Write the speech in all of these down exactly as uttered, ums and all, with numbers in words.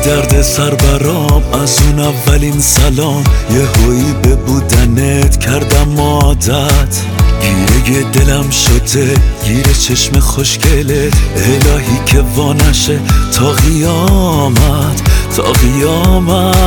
درد سر برام از اون اولین سلام، یه هویی به بودنت کردم عادت، گیره دلم شده گیره چشم خوشگلت، الهی که وانشه تا قیامت تا قیامت.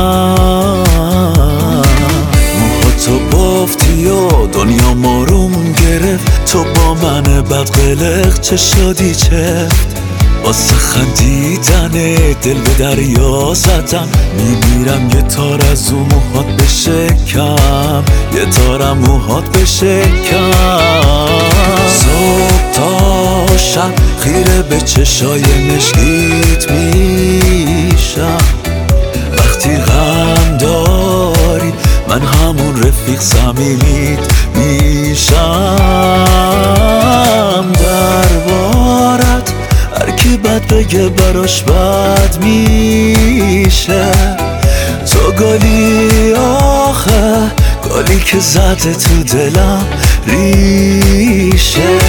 موهاتو بافتی و دنیا ماروم گرفت، تو با من بد قلق چه شادی چفت، واسه خندیدن دل به دریا زدم، میمیرم یه تار از اون موهات بشکم، یه تارم موهات بشکم. صبح تا شب خیره به چشای مشکیت میشم، وقتی غم داری من همون رفیق صمیمیت میشم. دربارت هرکی بد بگه براش بد میشه، تو گلی آخه گلی که زده تو دلم ریشه.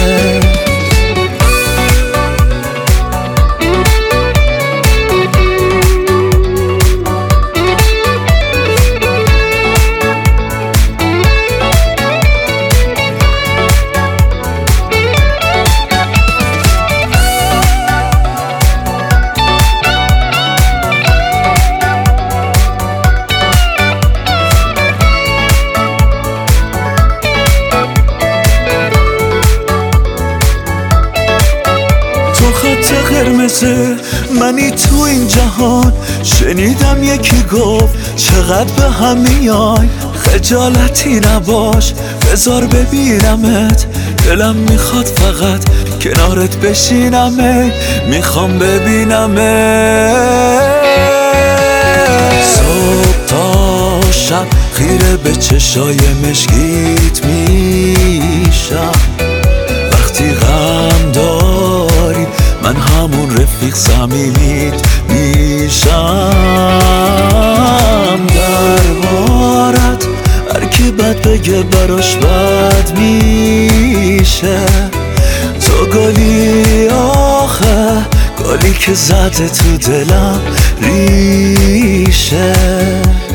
تو خط قرمزه منی تو این جهان، شنیدم یکی گفت چقدر به هم میای، خجالتی نباش بذار ببینمت، دلم میخواد فقط کنارت بشینمه، میخوام ببینمت. صبح تا شب خیره به چشای مشکیت میشم، وقتی غم داری من همون رفیق صمیمیت میشم. دربارت هرکی بد بگه براش بد میشه، تو گلی آخه گلی که زده تو دلم ریشه.